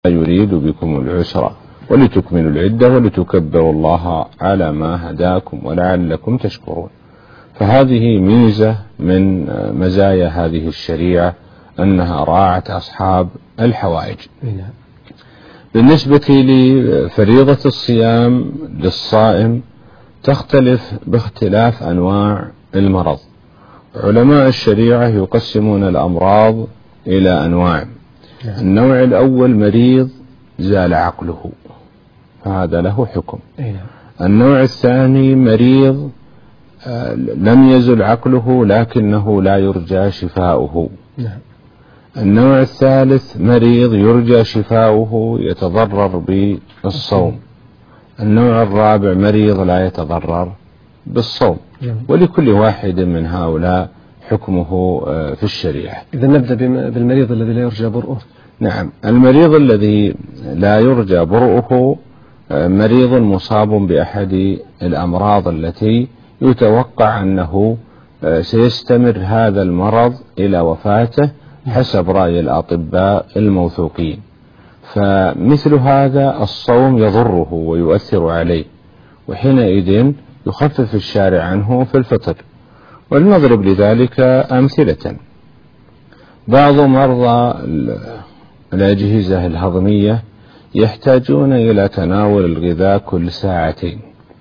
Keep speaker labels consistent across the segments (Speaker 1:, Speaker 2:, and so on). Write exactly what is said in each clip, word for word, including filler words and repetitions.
Speaker 1: يريد بكم العسر ولتكملوا العدة ولتكبروا الله على ما هداكم ولعلكم تشكرون. فهذه ميزة من مزايا هذه الشريعة أنها راعت أصحاب الحوائج. بالنسبة لفريضة الصيام للصائم تختلف باختلاف أنواع المرض. علماء الشريعة يقسمون الأمراض إلى أنواع. النوع الأول مريض زال عقله، فهذا له حكم. النوع الثاني مريض لم يزل عقله لكنه لا يرجى شفاؤه. النوع الثالث مريض يرجى شفاؤه يتضرر بالصوم. النوع الرابع مريض لا يتضرر بالصوم. ولكل واحد من هؤلاء حكمه في الشريعة.
Speaker 2: إذا نبدأ بالمريض الذي لا يرجى برؤه.
Speaker 1: نعم، المريض الذي لا يرجى برؤه مريض مصاب بأحد الأمراض التي يتوقع أنه سيستمر هذا المرض إلى وفاته حسب رأي الأطباء الموثوقين، فمثل هذا الصوم يضره ويؤثر عليه، وحينئذ يخفف الشارع عنه في الفطر. ولنضرب لذلك أمثلة. بعض مرضى الأجهزة الهضمية يحتاجون إلى تناول الغذاء كل ساعتين،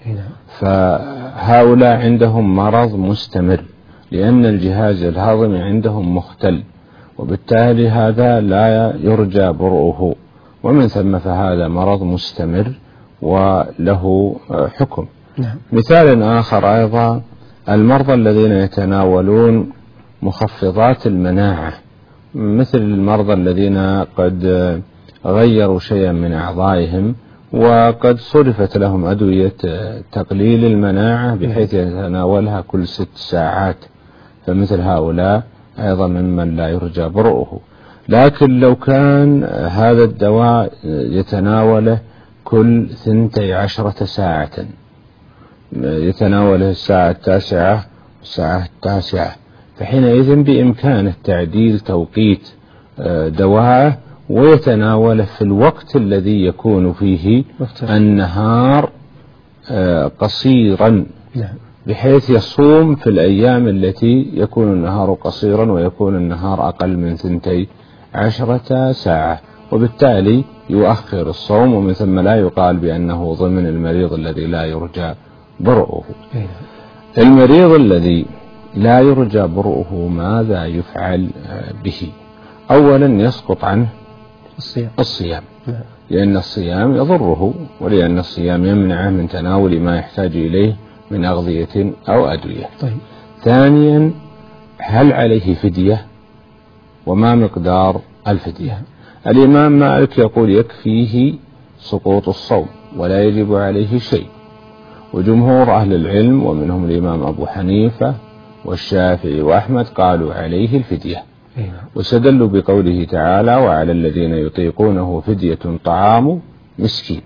Speaker 1: فهؤلاء عندهم مرض مستمر لأن الجهاز الهضمي عندهم مختل، وبالتالي هذا لا يرجى برؤه، ومن ثم فهذا مرض مستمر وله حكم. مثال آخر أيضا المرضى الذين يتناولون مخفضات المناعة، مثل المرضى الذين قد غيروا شيئا من أعضائهم وقد صرفت لهم أدوية تقليل المناعة بحيث يتناولها كل ست ساعات، فمثل هؤلاء أيضا ممن لا يرجى برؤه. لكن لو كان هذا الدواء يتناوله كل ثنتي عشرة ساعة، يتناوله الساعة التاسعة والساعة التاسعة، فحينئذ بإمكانه تعديل توقيت دواءه ويتناوله في الوقت الذي يكون فيه النهار قصيرا، بحيث يصوم في الأيام التي يكون النهار قصيرا ويكون النهار أقل من ثنتي عشرة ساعة، وبالتالي يؤخر الصوم، ومن ثم لا يقال بأنه ضمن المريض الذي لا يرجى برؤه. المريض الذي لا يرجى برؤه ماذا يفعل به؟ أولا يسقط عنه الصيام, الصيام. لأن الصيام يضره، ولأن الصيام يمنعه من تناول ما يحتاج إليه من أغذية أو أدوية.
Speaker 2: طيب.
Speaker 1: ثانيا هل عليه فدية؟ وما مقدار الفدية؟ الإمام مالك يقول يكفيه سقوط الصوم ولا يجب عليه شيء، وجمهور أهل العلم ومنهم الإمام أبو حنيفة والشافعي وأحمد قالوا عليه الفدية، واستدلوا بقوله تعالى وعلى الذين يطيقونه فدية طعام مسكين.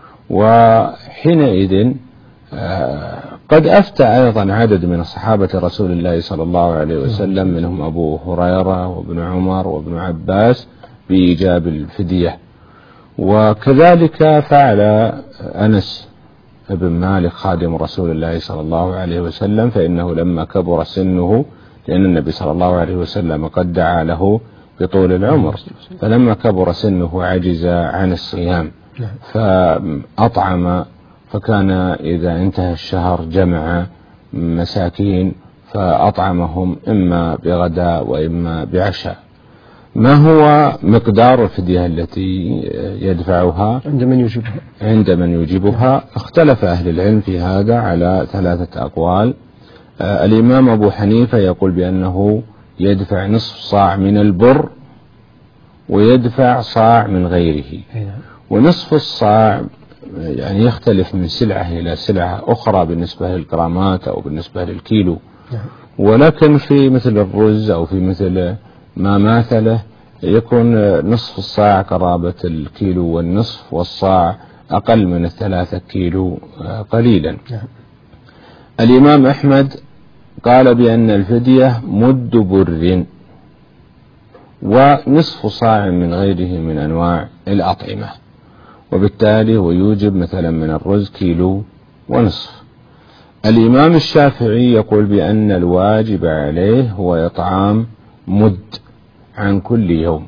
Speaker 1: وحينئذ قد أفتى أيضا عدد من صحابة رسول الله صلى الله عليه وسلم منهم أبو هريرة وابن عمر وابن عباس بإيجاب الفدية، وكذلك فعل أنس ابن مالك خادم رسول الله صلى الله عليه وسلم، فإنه لما كبر سنه، لأن النبي صلى الله عليه وسلم قد دعا له بطول العمر، فلما كبر سنه عجز عن الصيام فأطعم، فكان إذا انتهى الشهر جمع مساكين فأطعمهم إما بغداء وإما بعشاء. ما هو مقدار الفدية التي يدفعها
Speaker 2: عند من يجيبها؟
Speaker 1: عند من يجيبها اختلف أهل العلم في هذا على ثلاثة أقوال. آه الإمام أبو حنيفة يقول بأنه يدفع نصف صاع من البر ويدفع صاع من غيره، ونصف الصاع يعني يختلف من سلعة إلى سلعة أخرى بالنسبة للجرامات أو بالنسبة للكيلو، ولكن في مثل الرز أو في مثل ما ماثله يكون نصف الصاع قرابة الكيلو والنصف، والصاع أقل من الثلاثة كيلو قليلا. الإمام أحمد قال بأن الفدية مد بر ونصف صاع من غيره من أنواع الأطعمة، وبالتالي هو يوجب مثلا من الرز كيلو ونصف. الإمام الشافعي يقول بأن الواجب عليه هو إطعام مد عن كل يوم،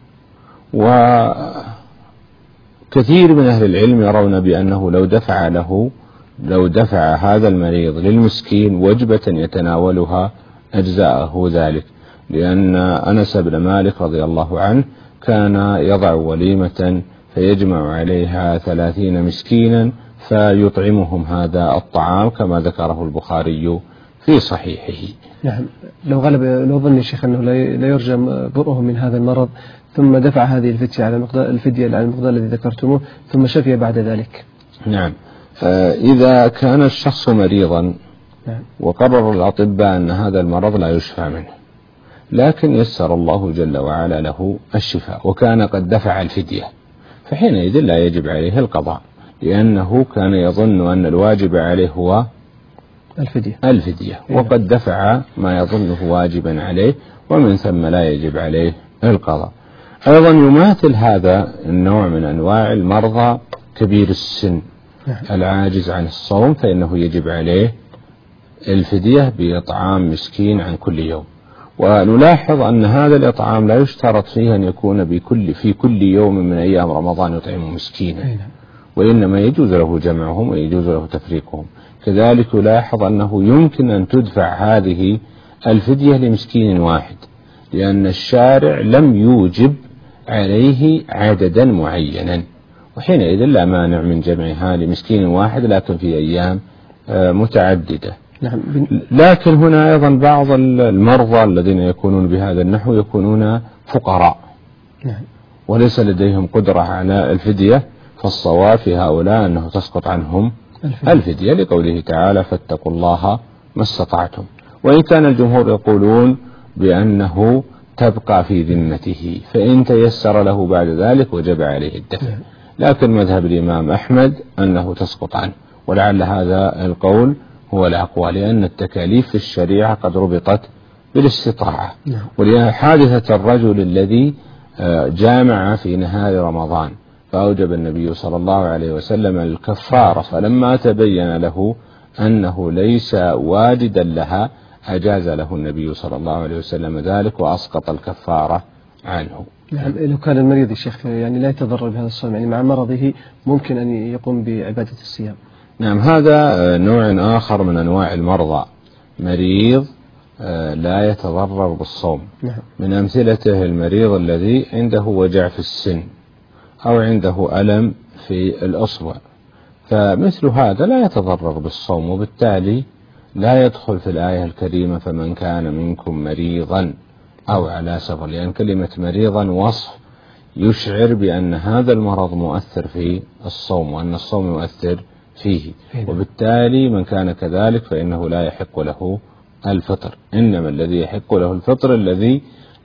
Speaker 1: وكثير من أهل العلم يرون بأنه لو دفع له لو دفع هذا المريض للمسكين وجبة يتناولها أجزاءه ذلك، لأن أنس بن مالك رضي الله عنه كان يضع وليمة فيجمع عليها ثلاثين مسكينا فيطعمهم هذا الطعام كما ذكره البخاري في صحيحه.
Speaker 2: نعم. لو غلب لو ظن الشيخ أنه لا يرجى برؤه من هذا المرض ثم دفع هذه الفدية على المقدار الفدية على المقدار الذي ذكرتموه ثم شفي بعد ذلك.
Speaker 1: نعم. إذا كان الشخص مريضا نعم. وقرر الأطباء أن هذا المرض لا يشفى منه، لكن يسر الله جل وعلا له الشفاء وكان قد دفع الفدية، فحينئذ لا يجب عليه القضاء، لأنه كان يظن أن الواجب عليه هو
Speaker 2: الفدية,
Speaker 1: الفدية وقد دفع ما يظنه واجبا عليه، ومن ثم لا يجب عليه القضاء. أيضا يماثل هذا النوع من أنواع المرضى كبير السن العاجز عن الصوم، فإنه يجب عليه الفدية بإطعام مسكين عن كل يوم. ونلاحظ أن هذا الإطعام لا يشترط فيه أن يكون بكل في كل يوم من أيام رمضان يطعم مسكينا، وإنما يجوز له جمعهم ويجوز له تفريقهم. كذلك يلاحظ أنه يمكن أن تدفع هذه الفدية لمسكين واحد، لأن الشارع لم يوجب عليه عددا معينا، وحينئذ لا مانع من جمعها لمسكين واحد لكن في أيام متعددة. لكن هنا أيضا بعض المرضى الذين يكونون بهذا النحو يكونون فقراء وليس لديهم قدرة على الفدية، فالصواب في هؤلاء أنه تسقط عنهم الفدية لقوله تعالى فاتقوا الله ما استطعتم، وإن كان الجمهور يقولون بأنه تبقى في ذمته، فإن تيسر له بعد ذلك وجب عليه الدفع. لكن مذهب الإمام أحمد أنه تسقط عنه، ولعل هذا القول هو الأقوى، لأن التكاليف في الشريعة قد ربطت بالاستطاعة. ولحادثة الرجل الذي جامع في نهار رمضان فأوجب النبي صلى الله عليه وسلم الكفارة، فلما تبين له أنه ليس واجدا لها أجاز له النبي صلى الله عليه وسلم ذلك وأسقط الكفارة عنه.
Speaker 2: نعم. لو كان المريض الشيخ يعني لا يتضرر بهذا الصوم، يعني مع مرضه ممكن أن يقوم بعبادة الصيام.
Speaker 1: نعم. هذا نوع آخر من أنواع المرضى، مريض لا يتضرر بالصوم.
Speaker 2: نعم.
Speaker 1: من أمثلته المريض الذي عنده وجع في السن أو عنده ألم في الأصبع، فمثل هذا لا يتضرر بالصوم، وبالتالي لا يدخل في الآية الكريمة فمن كان منكم مريضا أو على سفر، لأن كلمة مريضا وصف يشعر بأن هذا المرض مؤثر في الصوم وأن الصوم يؤثر فيه، وبالتالي من كان كذلك فإنه لا يحق له الفطر، إنما الذي يحق له الفطر الذي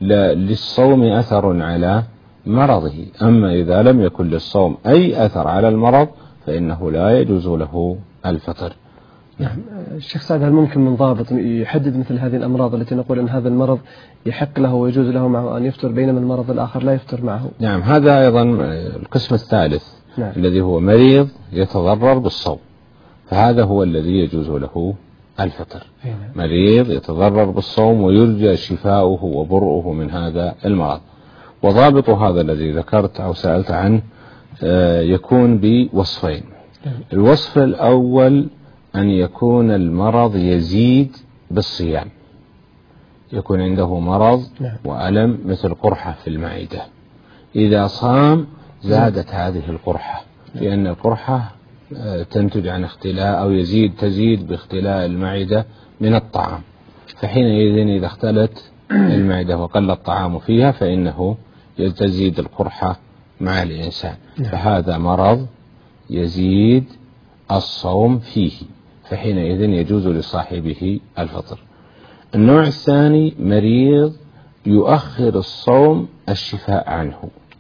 Speaker 1: للصوم أثر على مرضه. أما إذا لم يكن للصوم أي أثر على المرض فإنه لا يجوز له الفطر.
Speaker 2: نعم. الشيخ سعد، هل ممكن من ضابط يحدد مثل هذه الأمراض التي نقول أن هذا المرض يحق له ويجوز له معه أن يفطر بينما المرض الآخر لا يفطر معه؟
Speaker 1: نعم. هذا أيضا القسم الثالث. نعم. الذي هو مريض يتضرر بالصوم، فهذا هو الذي يجوز له الفطر.
Speaker 2: نعم.
Speaker 1: مريض يتضرر بالصوم ويرجى شفاؤه وبرؤه من هذا المرض. وضابط هذا الذي ذكرت أو سألت عنه يكون بوصفين.
Speaker 2: نعم.
Speaker 1: الوصف الأول أن يكون المرض يزيد بالصيام، يكون عنده مرض وألم مثل قرحة في المعدة، إذا صام زادت هذه القرحة، لأن القرحة تنتج عن اختلاء أو يزيد تزيد باختلاء المعدة من الطعام، فحينئذ إذا اختلت المعدة وقل الطعام فيها فإنه تزيد القرحة مع الإنسان، فهذا مرض يزيد الصوم فيه، فحينئذ يجوز لصاحبه الفطر. النوع الثاني مريض يؤخر الصوم الشفاء عنه،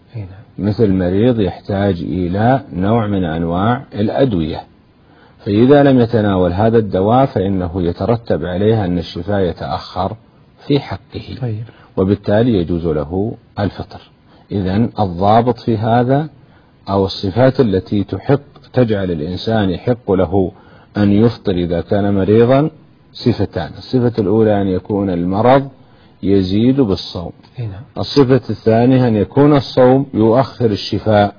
Speaker 1: مثل مريض يحتاج إلى نوع من أنواع الأدوية، فإذا لم يتناول هذا الدواء فإنه يترتب عليه أن الشفاء يتأخر في حقه، وبالتالي يجوز له الفطر. إذن الضابط في هذا أو الصفات التي تحق تجعل الإنسان يحق له أن يفطر إذا كان مريضا صفتان. الصفة الأولى أن يكون المرض يزيد بالصوم. الصفة الثانية أن يكون الصوم يؤخر الشفاء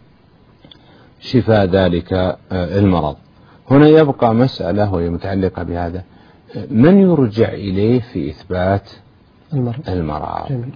Speaker 1: شفاء ذلك المرض. هنا يبقى مسألة وهي متعلقة بهذا، من يرجع إليه في إثبات المرض؟ المرض. جميل.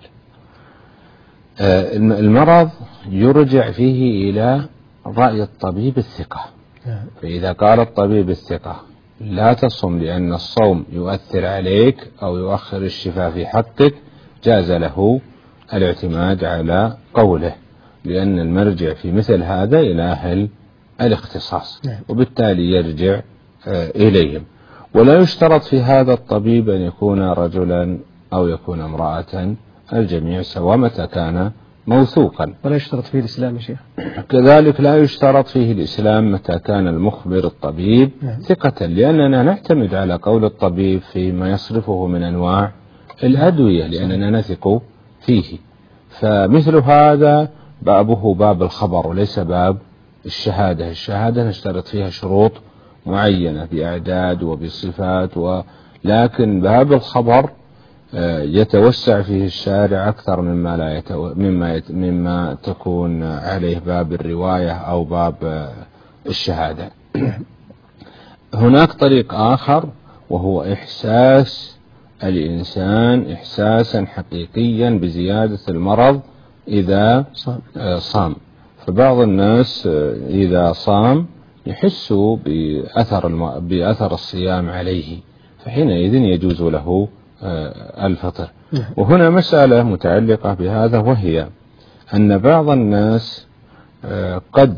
Speaker 1: المرض يرجع فيه إلى رأي الطبيب الثقة. فإذا قال الطبيب الثقة لا تصم لأن الصوم يؤثر عليك أو يؤخر الشفاء في حقك، جاز له الاعتماد على قوله، لأن المرجع في مثل هذا إلى أهل الاختصاص، وبالتالي يرجع إليهم. ولا يشترط في هذا الطبيب أن يكون رجلا أو يكون امرأة، الجميع سواء متى كان موثوقا.
Speaker 2: ولا يشترط فيه الإسلام يا شيخ.
Speaker 1: كذلك لا يشترط فيه الإسلام متى كان المخبر الطبيب نعم. ثقة، لأننا نعتمد على قول الطبيب فيما يصرفه من أنواع الأدوية لأننا نثق فيه. فمثل هذا بابه باب الخبر وليس باب الشهادة. الشهادة نشترط فيها شروط معينة بأعداد وبصفات، ولكن باب الخبر يتوسع فيه الشارع أكثر مما لا يتو... مما يت... مما تكون عليه باب الرواية أو باب الشهادة. هناك طريق آخر وهو إحساس الإنسان إحساسا حقيقيا بزيادة المرض إذا صام. فبعض الناس إذا صام يحس بأثر الم... بأثر الصيام عليه، فحينئذ يجوز له الفطر. وهنا مسألة متعلقة بهذا، وهي أن بعض الناس قد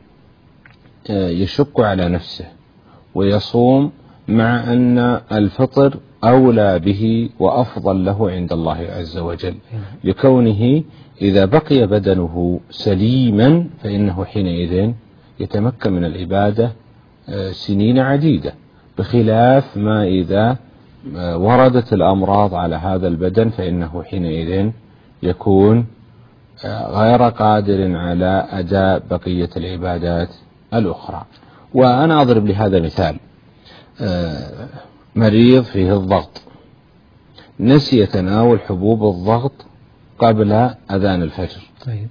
Speaker 1: يشق على نفسه ويصوم مع أن الفطر أولى به وأفضل له عند الله عز وجل، لكونه إذا بقي بدنه سليما فإنه حينئذ يتمكن من العبادة سنين عديدة، بخلاف ما إذا وردت الأمراض على هذا البدن فإنه حينئذ يكون غير قادر على أداء بقية العبادات الأخرى. وأنا أضرب لهذا مثال، مريض فيه الضغط نسي يتناول حبوب الضغط قبل أذان الفجر، طيب.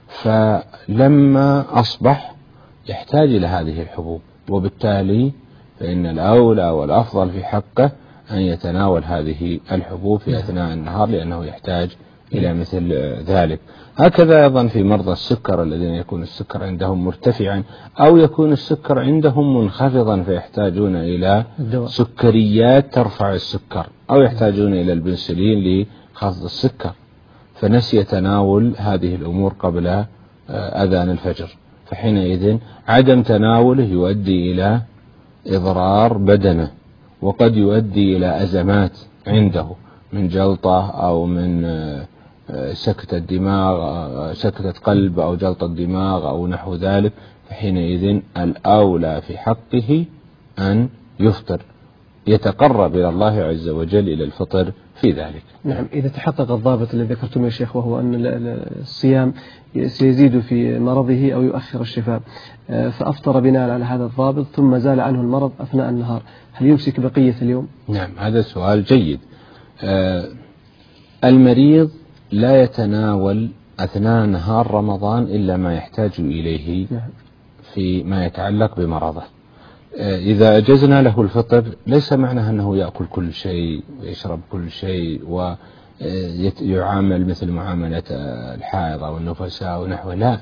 Speaker 1: فلما أصبح يحتاج إلى هذه الحبوب، وبالتالي فإن الأولى والأفضل في حقه أن يتناول هذه الحبوب في أثناء النهار لأنه يحتاج إلى مثل ذلك. هكذا أيضا في مرضى السكر الذين يكون السكر عندهم مرتفعا أو يكون السكر عندهم منخفضا فيحتاجون إلى سكريات ترفع السكر، أو يحتاجون إلى البنسلين لخفض السكر، فنسي تناول هذه الأمور قبل أذان الفجر، فحينئذ عدم تناوله يؤدي إلى إضرار بدنه، وقد يؤدي إلى أزمات عنده من جلطة أو من سكتة دماغ سكتة قلب أو جلطة دماغ أو نحو ذلك، فحينئذ الأولى في حقه أن يفطر، يتقرب إلى الله عز وجل إلى الفطر في ذلك.
Speaker 2: نعم، إذا تحقق الضابط الذي ذكرتم يا شيخ، وهو أن الصيام سيزيد في مرضه أو يؤخر الشفاء، فأفطر بناء على هذا الضابط ثم زال عنه المرض أثناء النهار، هل يمسك بقية اليوم؟
Speaker 1: نعم، هذا سؤال جيد. آه المريض لا يتناول أثناء نهار رمضان إلا ما يحتاج إليه في ما يتعلق بمرضه. آه إذا أجزنا له الفطر ليس معناه أنه يأكل كل شيء ويشرب كل شيء ويعامل مثل معاملة الحائض أو النفساء ونحوه، لا،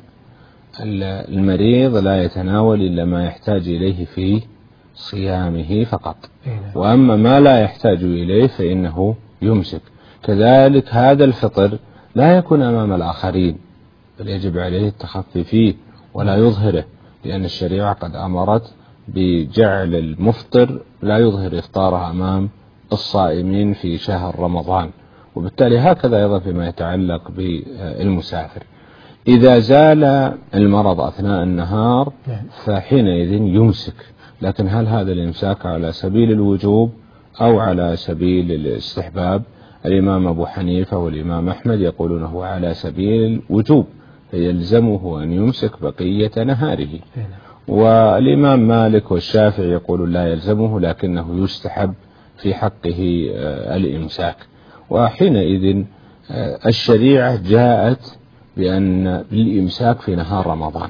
Speaker 1: المريض لا يتناول إلا ما يحتاج إليه في صيامه فقط، وأما ما لا يحتاج إليه فإنه يمسك. كذلك هذا الفطر لا يكون أمام الآخرين، بل يجب عليه التخفي فيه ولا يظهره، لأن الشريعة قد أمرت بجعل المفطر لا يظهر إفطاره أمام الصائمين في شهر رمضان، وبالتالي هكذا أيضا فيما يتعلق بالمسافر. إذا زال المرض أثناء النهار فحينئذ يمسك، لكن هل هذا الإمساك على سبيل الوجوب أو على سبيل الاستحباب؟ الإمام أبو حنيفة والإمام أحمد يقولون هو على سبيل الوجوب فيلزمه أن يمسك بقية نهاره. والإمام مالك والشافعي يقولون لا يلزمه لكنه يستحب في حقه الإمساك. وحينئذ الشريعة جاءت بأن بالإمساك في نهار رمضان،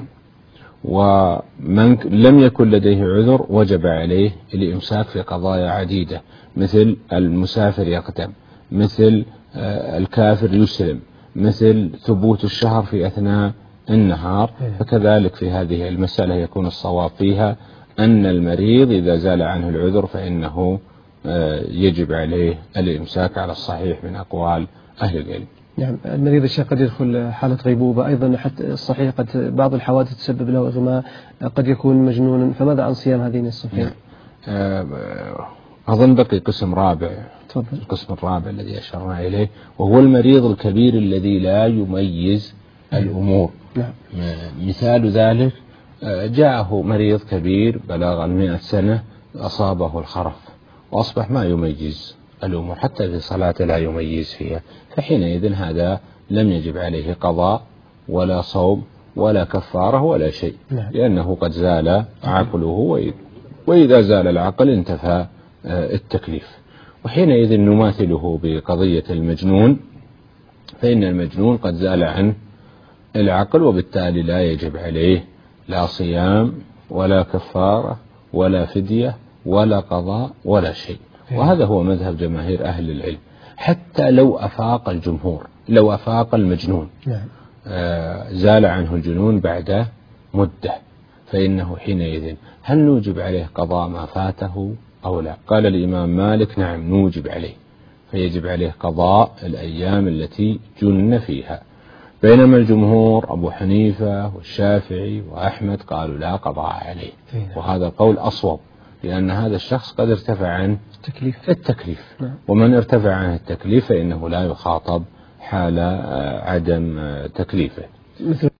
Speaker 1: ومن لم يكن لديه عذر وجب عليه الإمساك في قضايا عديدة، مثل المسافر يقدم، مثل الكافر يسلم، مثل ثبوت الشهر في أثناء النهار. فكذلك في هذه المسألة يكون الصواب فيها أن المريض إذا زال عنه العذر فإنه يجب عليه الإمساك على الصحيح من أقوال أهل العلم.
Speaker 2: نعم، المريض الشيخ قد يدخل حالة غيبوبة، أيضا حتى الصحيح قد بعض الحوادث تسبب له إغماء، قد يكون مجنونا، فماذا عن صيام هذين الصفين؟
Speaker 1: نعم. أظن بقي قسم رابع.
Speaker 2: تفضل.
Speaker 1: القسم الرابع الذي أشرنا إليه وهو المريض الكبير الذي لا يميز الأمور.
Speaker 2: نعم.
Speaker 1: مثال ذلك جاءه مريض كبير بلغ مئة سنة أصابه الخرف وأصبح ما يميز الأمور، حتى في صلاة لا يميز فيها، فحينئذ هذا لم يجب عليه قضاء ولا صوم ولا كفارة ولا شيء.
Speaker 2: نعم.
Speaker 1: لأنه قد زال عقله، وإذا زال العقل انتفى التكليف. وحينئذ نماثله بقضية المجنون، فإن المجنون قد زال عنه العقل وبالتالي لا يجب عليه لا صيام ولا كفارة ولا فدية ولا قضاء ولا شيء. وهذا هو مذهب جماهير أهل العلم، حتى لو أفاق الجمهور، لو أفاق المجنون آه زال عنه الجنون بعد مدة، فإنه حينئذ هل نوجب عليه قضاء ما فاته أو لا؟ قال الإمام مالك نعم نوجب عليه، فيجب عليه قضاء الأيام التي جن فيها، بينما الجمهور أبو حنيفة والشافعي وأحمد قالوا لا قضاء عليه. وهذا القول أصوب، لأن هذا الشخص قد ارتفع عنه
Speaker 2: التكليف,
Speaker 1: التكليف. ومن ارتفع عنه التكليف فإنه لا يخاطب حال عدم تكليفه.